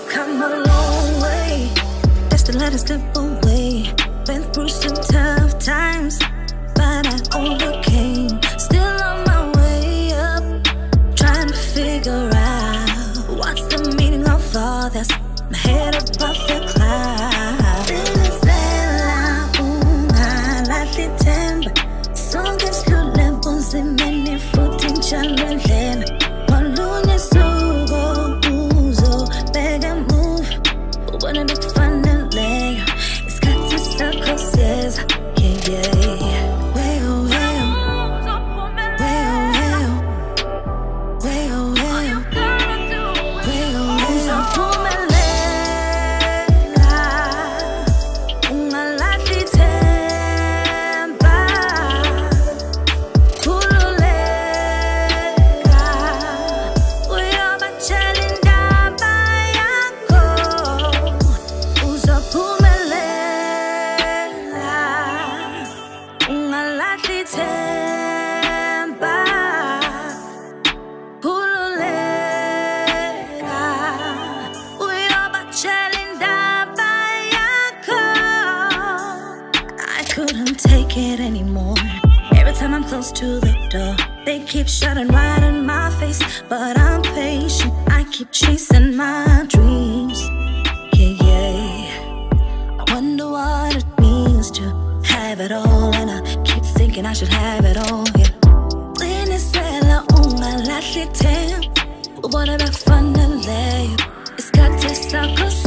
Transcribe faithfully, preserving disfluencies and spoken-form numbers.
come a long way, just to let it slip away. Been through some tough times, but I overcame. Still on my way up, trying to figure out what's the meaning of all this. My head above the clouds. Venezuela, una lathi temba. Sonke sidlule bunzimeni futhi ngijalelene. Ngolunye suku uzobheka move, ubone bekufaneleyo. Isikhathi sakho siyeza, yeah yeah. Well, well, well, well, well, well, well, uzophumelela. Ungalahli ithemba, khululeka, uyobatshela indaba yakho. Uzophumelela, ungalahli ithemba, khululeka, uyobatshela indaba yakho. I couldn't take it anymore. Every time I'm close to the door, they keep shutting right in my face. But I'm patient, I keep chasing my dreams. Yeah, yeah. I wonder what it means to have it all, and I keep thinking I should have it all. Yeah. Venezuela, ungalahli ithemba, ubone bekufaneleyo. Isikhathi sakho